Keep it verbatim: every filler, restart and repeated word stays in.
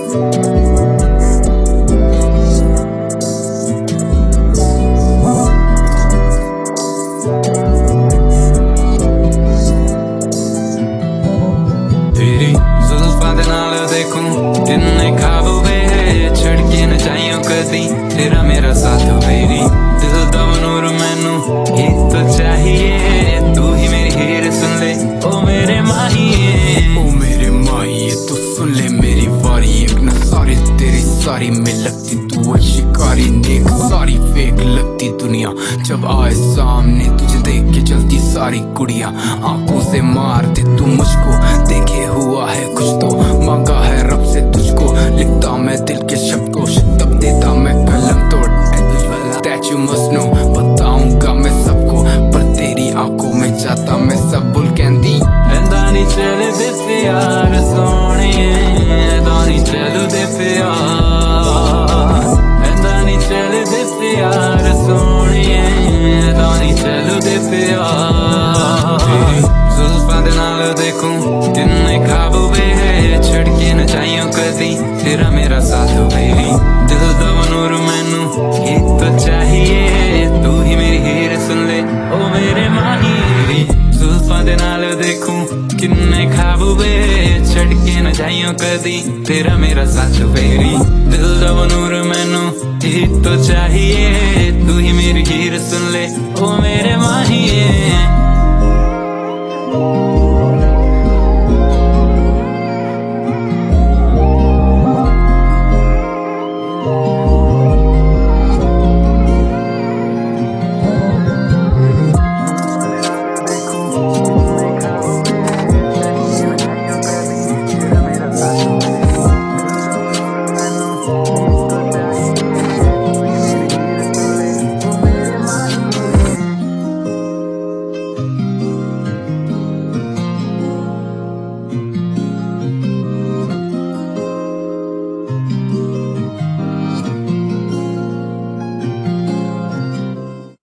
तेरी जुल्फां दे नाल देखूं किन्ने ख्वाब वे, छड़ के न जाइयो कदी तेरा मेरा साथ। मेरी दिल दा नूर मैनू ही तो चाहिए, तू ही मेरी हीर सुन ले ओ मेरे माहिए। ओ मेरे माहिए तू सुन ले मेरी वारी, एक न सारी तेरी सारी में लगती तू है शिकारी, नेक सारी फेक लगती दुनिया जब आए सामने तुझे देख के चलती सारी कुड़िया। आंखों से मार दे तू मुझको, देखे हुआ है कुछ तो मांगा है रब से तुझको। लिखता मैं दिल के शब्द को, तब देता मैं कलम तोड़। That you must know, बताऊंगा मैं सबको, पर तेरी आंखों में जाता मैं सब भूल कहती। ऐदा नी चल दे प्यार सोहणिए, ऐदा नी चल दे प्यार, ऐदा नी चल दे प्यार सोहणिए, ऐदा नी चल दे प्यार। तेरी जुल्फां दे नाल देखूं किन्ने ख्वाब वे, छड़ के न जाइयो कदी तेरा मेरा साथ। मेरी दिल दा नूर मैनू ही तो चाहिए, तू ही मेरी हीर सुन ले ओ मेरे माहिए। जुल्फां दे नाल देखूं किन्ने ख्वाब वे, छड़ के न जाइयो कदी तेरा मेरा साथ। मेरी दिल दा नूर मैनू ही तो चाहिए, तू ही मेरी हीर सुन ले ओ मेरे माहिए।